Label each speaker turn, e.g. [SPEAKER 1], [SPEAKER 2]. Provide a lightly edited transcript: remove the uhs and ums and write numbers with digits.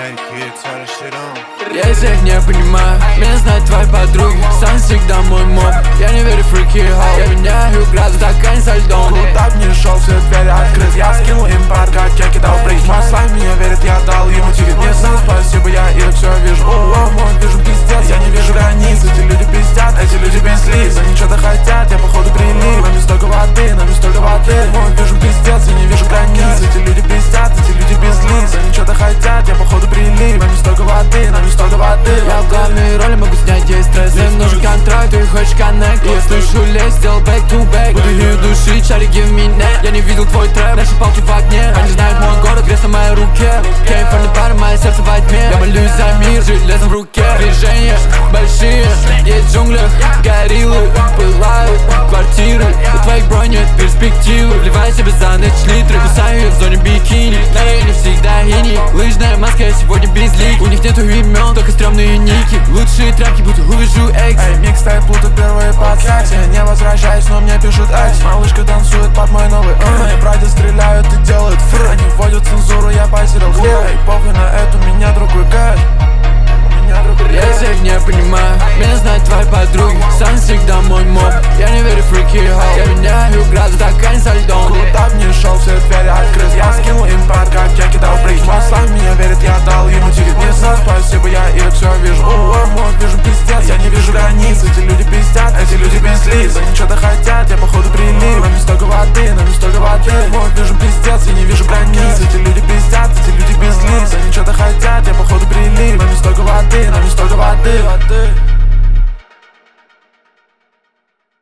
[SPEAKER 1] Я из всех не понимаю, меня знают твои подруги. Сам всегда мой моб, я не верю в фрики хоу. Я меняю градус, стакан со льдом.
[SPEAKER 2] Куда б не шел, все двери открыт. Я скинул им пар, как я кидал приз. Мой слайм мне верит, я дал ему тикет. Не знал, спасибо, я и все вижу. О, мой вижу пиздец, я не вижу границ. Эти люди пиздят, эти люди без лиц. Они что-то хотят, я походу прилип. Нами столько воды, нами столько воды. Мой вижу пиздец, я не вижу границ. Эти люди пиздят, эти люди без лиц. Они что-то хотят, я походу прилип. Нами столько воды, нами столько воды.
[SPEAKER 1] Я в главной роли могу снять весь стресс. Мне нужен контракт, ты хочешь коннект. Я слышу лезь, сделал back to back. Буду ее душить, шари give me net. Я не видел твой трэп, наши палки в огне. Они знают мой город, крест на моей руке. Came from the bottom, мое сердце во тьме. Я молюсь за мир, железом в руке. Движения большие, есть в джунглях гориллы, пылают квартиры. У твоих бронь нет перспективы. Вливаю себе за ночь литры. Кусаю ее в зоне бикини. На рейне всегда ини. Лыжная маска, сегодня безлик. У них нету имен, только стрёмные ники. Лучшие тряпки, будто увижу экс.
[SPEAKER 2] Эй, микстейп, плутают первые подкасты. Не возвращаюсь, но мне пишут экс. Малышка танцует под мой новый. Я бродил